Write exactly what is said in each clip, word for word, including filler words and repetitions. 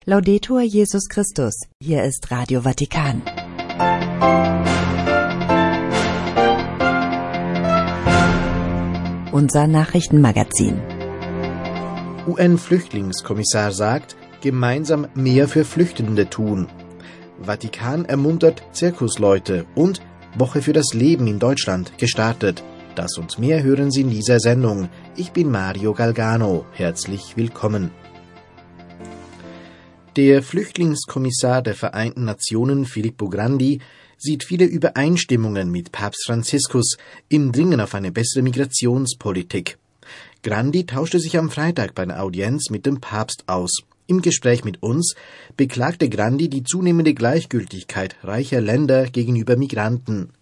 Laudetur Jesus Christus, hier ist Radio Vatikan. Unser Nachrichtenmagazin. U N-Flüchtlingskommissar sagt, gemeinsam mehr für Flüchtende tun. Vatikan ermuntert Zirkusleute und Woche für das Leben in Deutschland gestartet. Das und mehr hören Sie in dieser Sendung. Ich bin Mario Galgano. Herzlich willkommen. Der Flüchtlingskommissar der Vereinten Nationen, Filippo Grandi, sieht viele Übereinstimmungen mit Papst Franziskus im Dringen auf eine bessere Migrationspolitik. Grandi tauschte sich am Freitag bei einer Audienz mit dem Papst aus. Im Gespräch mit uns beklagte Grandi die zunehmende Gleichgültigkeit reicher Länder gegenüber Migranten.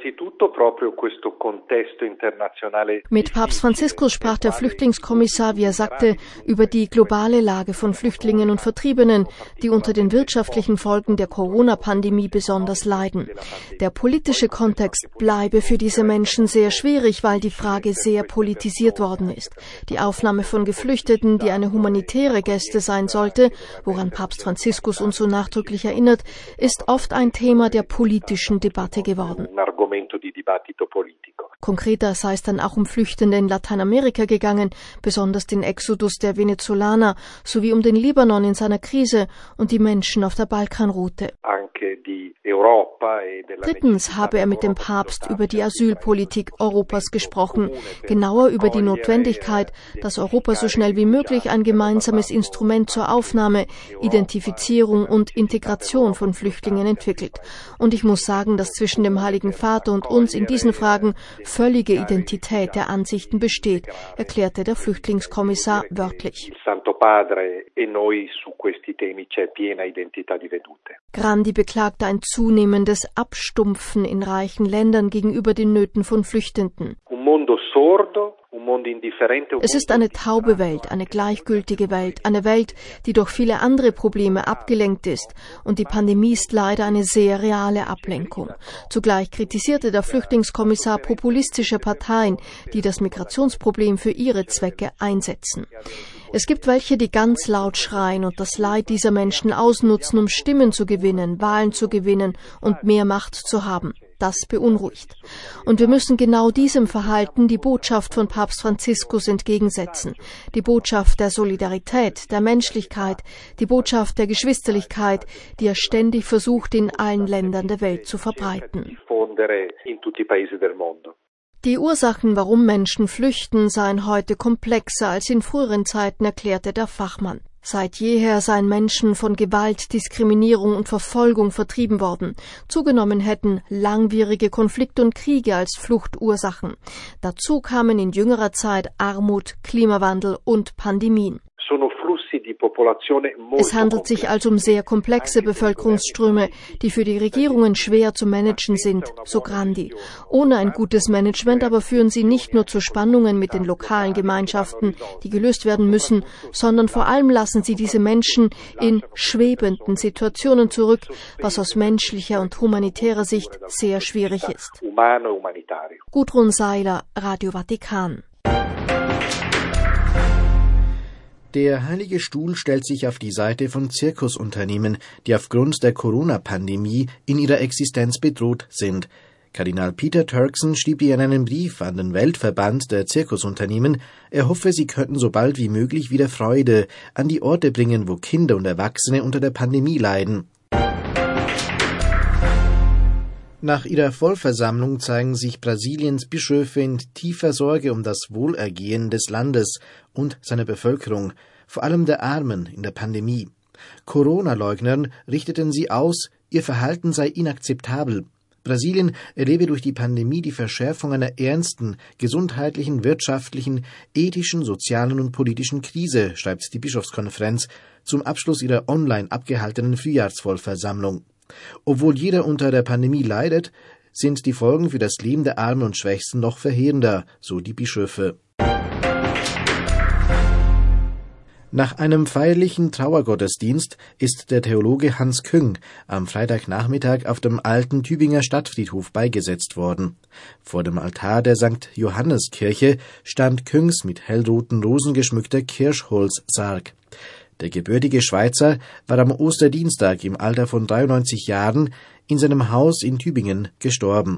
Mit Papst Franziskus sprach der Flüchtlingskommissar, wie er sagte, über die globale Lage von Flüchtlingen und Vertriebenen, die unter den wirtschaftlichen Folgen der Corona-Pandemie besonders leiden. Der politische Kontext bleibe für diese Menschen sehr schwierig, weil die Frage sehr politisiert worden ist. Die Aufnahme von Geflüchteten, die eine humanitäre Geste sein sollte, woran Papst Franziskus uns so nachdrücklich erinnert, ist oft ein Thema der politischen Debatte geworden. Konkreter sei es dann auch um Flüchtende in Lateinamerika gegangen, besonders den Exodus der Venezolaner, sowie um den Libanon in seiner Krise und die Menschen auf der Balkanroute. Drittens habe er mit dem Papst über die Asylpolitik Europas gesprochen, genauer über die Notwendigkeit, dass Europa so schnell wie möglich ein gemeinsames Instrument zur Aufnahme, Identifizierung und Integration von Flüchtlingen entwickelt. Und ich muss sagen, dass zwischen dem Heiligen Vater und uns in diesen Fragen völlige Identität der Ansichten besteht, erklärte der Flüchtlingskommissar wörtlich. Grandi beklagte ein zunehmendes Abstumpfen in reichen Ländern gegenüber den Nöten von Flüchtenden. Es ist eine taube Welt, eine gleichgültige Welt, eine Welt, die durch viele andere Probleme abgelenkt ist. Und die Pandemie ist leider eine sehr reale Ablenkung. Zugleich kritisierte der Flüchtlingskommissar populistische Parteien, die das Migrationsproblem für ihre Zwecke einsetzen. Es gibt welche, die ganz laut schreien und das Leid dieser Menschen ausnutzen, um Stimmen zu gewinnen, Wahlen zu gewinnen und mehr Macht zu haben. Das beunruhigt. Und wir müssen genau diesem Verhalten die Botschaft von Papst Franziskus entgegensetzen. Die Botschaft der Solidarität, der Menschlichkeit, die Botschaft der Geschwisterlichkeit, die er ständig versucht, in allen Ländern der Welt zu verbreiten. Die Ursachen, warum Menschen flüchten, seien heute komplexer als in früheren Zeiten, erklärte der Fachmann. Seit jeher seien Menschen von Gewalt, Diskriminierung und Verfolgung vertrieben worden. Zugenommen hätten langwierige Konflikte und Kriege als Fluchtursachen. Dazu kamen in jüngerer Zeit Armut, Klimawandel und Pandemien. Es handelt sich also um sehr komplexe Bevölkerungsströme, die für die Regierungen schwer zu managen sind, so Grandi. Ohne ein gutes Management aber führen sie nicht nur zu Spannungen mit den lokalen Gemeinschaften, die gelöst werden müssen, sondern vor allem lassen sie diese Menschen in schwebenden Situationen zurück, was aus menschlicher und humanitärer Sicht sehr schwierig ist. Gudrun Seiler, Radio Vatikan. Der Heilige Stuhl stellt sich auf die Seite von Zirkusunternehmen, die aufgrund der Corona-Pandemie in ihrer Existenz bedroht sind. Kardinal Peter Turkson schrieb in einem Brief an den Weltverband der Zirkusunternehmen, er hoffe, sie könnten so bald wie möglich wieder Freude an die Orte bringen, wo Kinder und Erwachsene unter der Pandemie leiden. Nach ihrer Vollversammlung zeigen sich Brasiliens Bischöfe in tiefer Sorge um das Wohlergehen des Landes und seiner Bevölkerung, vor allem der Armen in der Pandemie. Corona-Leugnern richteten sie aus, ihr Verhalten sei inakzeptabel. Brasilien erlebe durch die Pandemie die Verschärfung einer ernsten, gesundheitlichen, wirtschaftlichen, ethischen, sozialen und politischen Krise, schreibt die Bischofskonferenz zum Abschluss ihrer online abgehaltenen Frühjahrsvollversammlung. Obwohl jeder unter der Pandemie leidet, sind die Folgen für das Leben der Armen und Schwächsten noch verheerender, so die Bischöfe. Nach einem feierlichen Trauergottesdienst ist der Theologe Hans Küng am Freitagnachmittag auf dem alten Tübinger Stadtfriedhof beigesetzt worden. Vor dem Altar der Sankt Johanneskirche stand Küngs mit hellroten Rosen geschmückter Kirschholzsarg. Der gebürtige Schweizer war am Osterdienstag im Alter von dreiundneunzig Jahren in seinem Haus in Tübingen gestorben.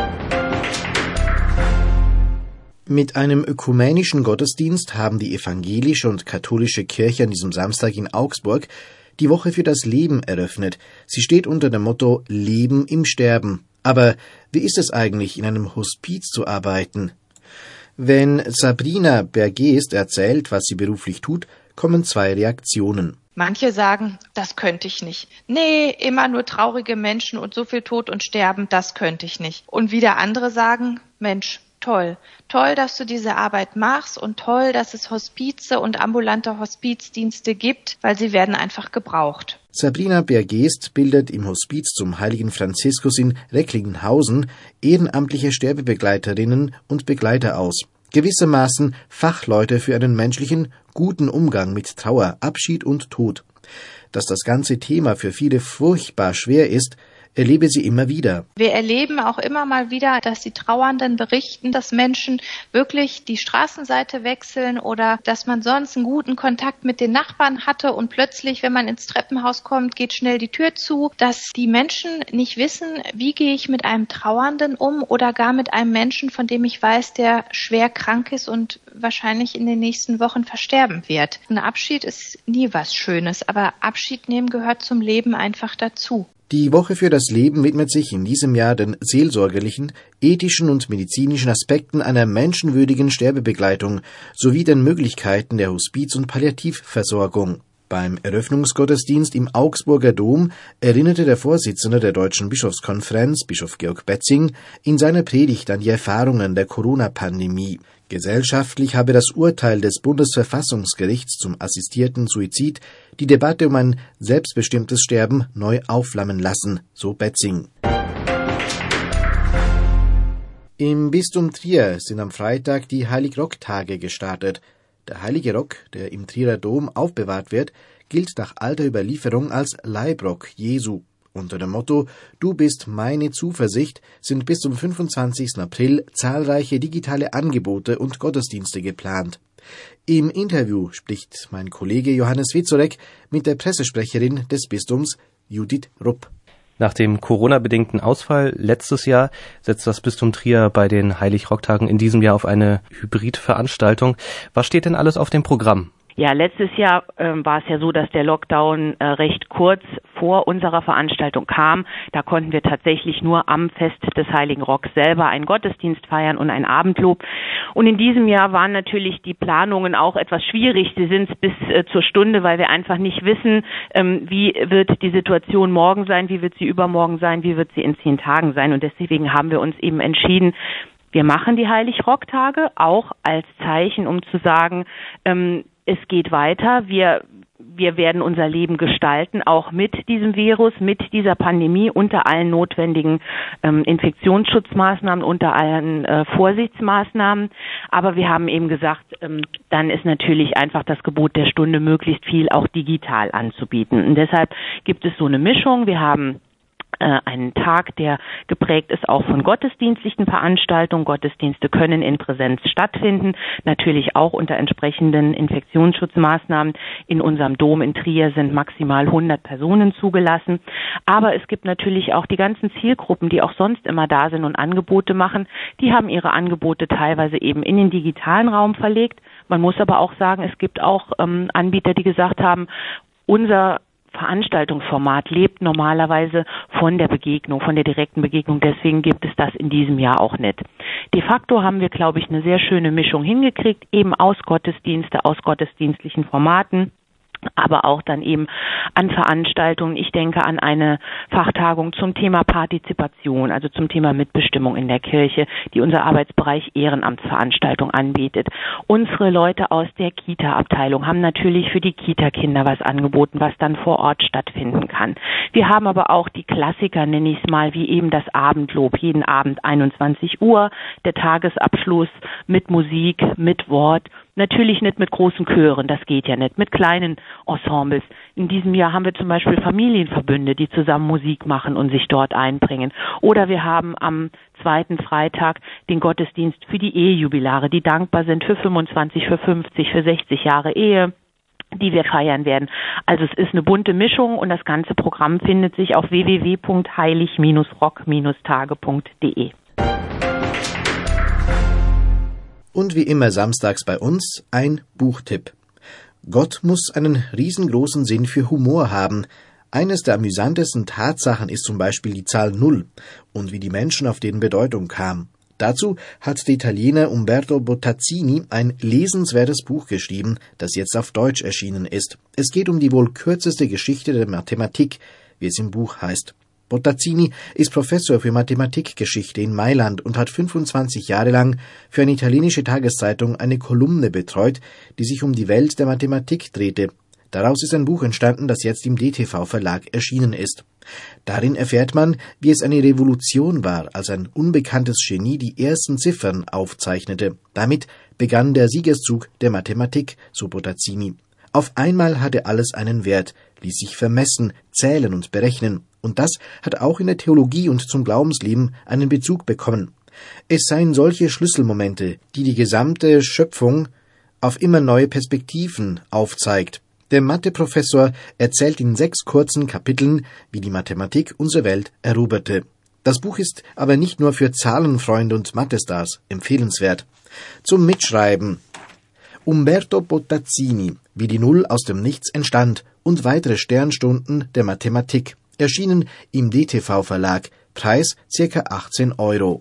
Mit einem ökumenischen Gottesdienst haben die evangelische und katholische Kirche an diesem Samstag in Augsburg die Woche für das Leben eröffnet. Sie steht unter dem Motto Leben im Sterben. Aber wie ist es eigentlich, in einem Hospiz zu arbeiten? Wenn Sabrina Bergeest erzählt, was sie beruflich tut, kommen zwei Reaktionen. Manche sagen, das könnte ich nicht. Nee, immer nur traurige Menschen und so viel Tod und Sterben, das könnte ich nicht. Und wieder andere sagen, Mensch, toll. Toll, dass du diese Arbeit machst und toll, dass es Hospize und ambulante Hospizdienste gibt, weil sie werden einfach gebraucht. Sabrina Bergeest bildet im Hospiz zum Heiligen Franziskus in Recklinghausen ehrenamtliche Sterbebegleiterinnen und Begleiter aus. Gewissermaßen Fachleute für einen menschlichen, guten Umgang mit Trauer, Abschied und Tod. Dass das ganze Thema für viele furchtbar schwer ist, erlebe sie immer wieder. Wir erleben auch immer mal wieder, dass die Trauernden berichten, dass Menschen wirklich die Straßenseite wechseln oder dass man sonst einen guten Kontakt mit den Nachbarn hatte und plötzlich, wenn man ins Treppenhaus kommt, geht schnell die Tür zu, dass die Menschen nicht wissen, wie gehe ich mit einem Trauernden um oder gar mit einem Menschen, von dem ich weiß, der schwer krank ist und wahrscheinlich in den nächsten Wochen versterben wird. Ein Abschied ist nie was Schönes, aber Abschied nehmen gehört zum Leben einfach dazu. Die Woche für das Leben widmet sich in diesem Jahr den seelsorgerlichen, ethischen und medizinischen Aspekten einer menschenwürdigen Sterbebegleitung sowie den Möglichkeiten der Hospiz- und Palliativversorgung. Beim Eröffnungsgottesdienst im Augsburger Dom erinnerte der Vorsitzende der Deutschen Bischofskonferenz, Bischof Georg Betzing, in seiner Predigt an die Erfahrungen der Corona-Pandemie. Gesellschaftlich habe das Urteil des Bundesverfassungsgerichts zum assistierten Suizid die Debatte um ein selbstbestimmtes Sterben neu aufflammen lassen, so Betzing. Im Bistum Trier sind am Freitag die Heiligrock-Tage gestartet. Der Heilige Rock, der im Trierer Dom aufbewahrt wird, gilt nach alter Überlieferung als Leibrock Jesu. Unter dem Motto »Du bist meine Zuversicht« sind bis zum fünfundzwanzigsten April zahlreiche digitale Angebote und Gottesdienste geplant. Im Interview spricht mein Kollege Johannes Wieczorek mit der Pressesprecherin des Bistums Judith Rupp. Nach dem Corona-bedingten Ausfall letztes Jahr setzt das Bistum Trier bei den Heiligrockt-Tagen in diesem Jahr auf eine Hybridveranstaltung. Was steht denn alles auf dem Programm? Ja, letztes Jahr ähm, war es ja so, dass der Lockdown äh, recht kurz vor unserer Veranstaltung kam. Da konnten wir tatsächlich nur am Fest des Heiligen Rocks selber einen Gottesdienst feiern und ein Abendlob. Und in diesem Jahr waren natürlich die Planungen auch etwas schwierig. Sie sind bis äh, zur Stunde, weil wir einfach nicht wissen, ähm, wie wird die Situation morgen sein, wie wird sie übermorgen sein, wie wird sie in zehn Tagen sein. Und deswegen haben wir uns eben entschieden, wir machen die Heiligrock-Tage auch als Zeichen, um zu sagen, ähm, es geht weiter. Wir, wir werden unser Leben gestalten, auch mit diesem Virus, mit dieser Pandemie, unter allen notwendigen ähm, Infektionsschutzmaßnahmen, unter allen äh, Vorsichtsmaßnahmen. Aber wir haben eben gesagt, ähm, dann ist natürlich einfach das Gebot der Stunde, möglichst viel auch digital anzubieten. Und deshalb gibt es so eine Mischung. Wir haben einen Tag, der geprägt ist auch von gottesdienstlichen Veranstaltungen. Gottesdienste können in Präsenz stattfinden, natürlich auch unter entsprechenden Infektionsschutzmaßnahmen. In unserem Dom in Trier sind maximal hundert Personen zugelassen. Aber es gibt natürlich auch die ganzen Zielgruppen, die auch sonst immer da sind und Angebote machen. Die haben ihre Angebote teilweise eben in den digitalen Raum verlegt. Man muss aber auch sagen, es gibt auch ähm, Anbieter, die gesagt haben, unser Veranstaltungsformat lebt normalerweise von der Begegnung, von der direkten Begegnung. Deswegen gibt es das in diesem Jahr auch nicht. De facto haben wir, glaube ich, eine sehr schöne Mischung hingekriegt, eben aus Gottesdienste, aus gottesdienstlichen Formaten, aber auch dann eben an Veranstaltungen. Ich denke an eine Fachtagung zum Thema Partizipation, also zum Thema Mitbestimmung in der Kirche, die unser Arbeitsbereich Ehrenamtsveranstaltung anbietet. Unsere Leute aus der Kita-Abteilung haben natürlich für die Kita-Kinder was angeboten, was dann vor Ort stattfinden kann. Wir haben aber auch die Klassiker, nenne ich es mal, wie eben das Abendlob, jeden Abend einundzwanzig Uhr, der Tagesabschluss mit Musik, mit Wort. Natürlich nicht mit großen Chören, das geht ja nicht, mit kleinen Ensembles. In diesem Jahr haben wir zum Beispiel Familienverbünde, die zusammen Musik machen und sich dort einbringen. Oder wir haben am zweiten Freitag den Gottesdienst für die Ehejubilare, die dankbar sind für fünfundzwanzig, für fünfzig, für sechzig Jahre Ehe. die wir feiern werden. Also es ist eine bunte Mischung und das ganze Programm findet sich auf w w w punkt heilig rock tage punkt d e. Und wie immer samstags bei uns ein Buchtipp. Gott muss einen riesengroßen Sinn für Humor haben. Eines der amüsantesten Tatsachen ist zum Beispiel die Zahl Null und wie die Menschen auf deren Bedeutung kam. Dazu hat der Italiener Umberto Bottazzini ein lesenswertes Buch geschrieben, das jetzt auf Deutsch erschienen ist. Es geht um die wohl kürzeste Geschichte der Mathematik, wie es im Buch heißt. Bottazzini ist Professor für Mathematikgeschichte in Mailand und hat fünfundzwanzig Jahre lang für eine italienische Tageszeitung eine Kolumne betreut, die sich um die Welt der Mathematik drehte. Daraus ist ein Buch entstanden, das jetzt im D T V-Verlag erschienen ist. Darin erfährt man, wie es eine Revolution war, als ein unbekanntes Genie die ersten Ziffern aufzeichnete. Damit begann der Siegeszug der Mathematik, so Bottazzini. Auf einmal hatte alles einen Wert, ließ sich vermessen, zählen und berechnen. Und das hat auch in der Theologie und zum Glaubensleben einen Bezug bekommen. Es seien solche Schlüsselmomente, die die gesamte Schöpfung auf immer neue Perspektiven aufzeigt. Der Matheprofessor erzählt in sechs kurzen Kapiteln, wie die Mathematik unsere Welt eroberte. Das Buch ist aber nicht nur für Zahlenfreunde und Mathestars empfehlenswert. Zum Mitschreiben: Umberto Bottazzini, wie die Null aus dem Nichts entstand und weitere Sternstunden der Mathematik. Erschienen im D T V-Verlag. Preis ca. achtzehn Euro.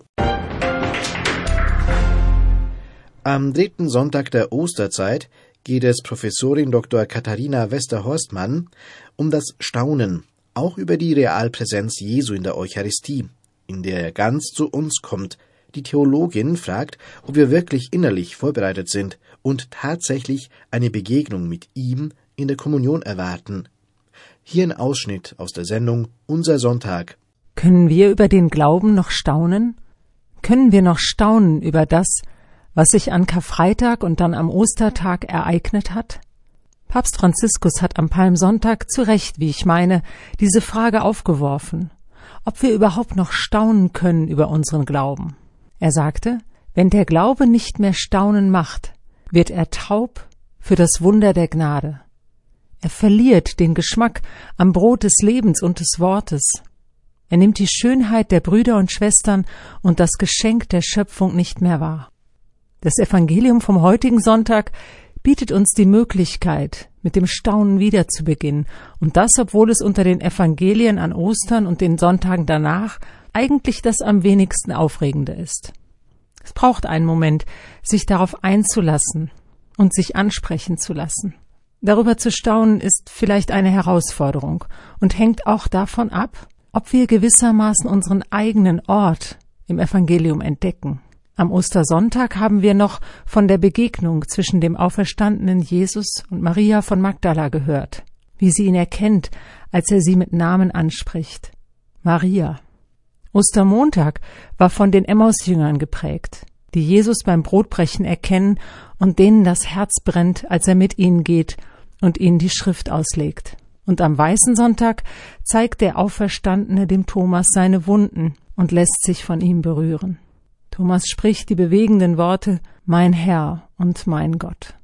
Am dritten Sonntag der Osterzeit geht es Professorin Doktor Katharina Wester-Horstmann um das Staunen, auch über die Realpräsenz Jesu in der Eucharistie, in der er ganz zu uns kommt. Die Theologin fragt, ob wir wirklich innerlich vorbereitet sind und tatsächlich eine Begegnung mit ihm in der Kommunion erwarten. Hier ein Ausschnitt aus der Sendung Unser Sonntag. Können wir über den Glauben noch staunen? Können wir noch staunen über das, was sich an Karfreitag und dann am Ostertag ereignet hat? Papst Franziskus hat am Palmsonntag zu Recht, wie ich meine, diese Frage aufgeworfen, ob wir überhaupt noch staunen können über unseren Glauben. Er sagte, wenn der Glaube nicht mehr Staunen macht, wird er taub für das Wunder der Gnade. Er verliert den Geschmack am Brot des Lebens und des Wortes. Er nimmt die Schönheit der Brüder und Schwestern und das Geschenk der Schöpfung nicht mehr wahr. Das Evangelium vom heutigen Sonntag bietet uns die Möglichkeit, mit dem Staunen wieder zu beginnen, und das, obwohl es unter den Evangelien an Ostern und den Sonntagen danach eigentlich das am wenigsten Aufregende ist. Es braucht einen Moment, sich darauf einzulassen und sich ansprechen zu lassen. Darüber zu staunen ist vielleicht eine Herausforderung und hängt auch davon ab, ob wir gewissermaßen unseren eigenen Ort im Evangelium entdecken. Am Ostersonntag haben wir noch von der Begegnung zwischen dem auferstandenen Jesus und Maria von Magdala gehört, wie sie ihn erkennt, als er sie mit Namen anspricht. Maria. Ostermontag war von den Emmaus-Jüngern geprägt, die Jesus beim Brotbrechen erkennen und denen das Herz brennt, als er mit ihnen geht und ihnen die Schrift auslegt. Und am Weißen Sonntag zeigt der Auferstandene dem Thomas seine Wunden und lässt sich von ihm berühren. Thomas spricht die bewegenden Worte, mein Herr und mein Gott.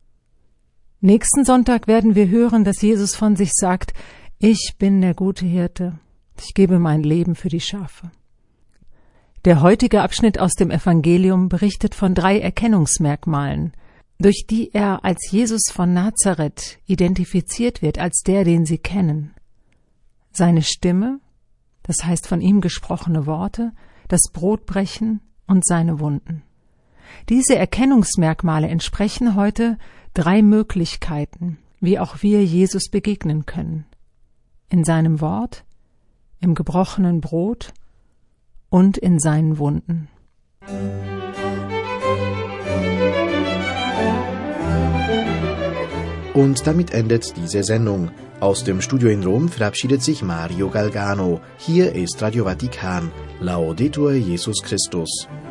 Nächsten Sonntag werden wir hören, dass Jesus von sich sagt, ich bin der gute Hirte, ich gebe mein Leben für die Schafe. Der heutige Abschnitt aus dem Evangelium berichtet von drei Erkennungsmerkmalen, durch die er als Jesus von Nazareth identifiziert wird, als der, den sie kennen. Seine Stimme, das heißt von ihm gesprochene Worte, das Brotbrechen und seine Wunden. Diese Erkennungsmerkmale entsprechen heute drei Möglichkeiten, wie auch wir Jesus begegnen können. In seinem Wort, im gebrochenen Brot und in seinen Wunden. Und damit endet diese Sendung. Aus dem Studio in Rom verabschiedet sich Mario Galgano. Hier ist Radio Vatikan. Laudetur Jesus Christus.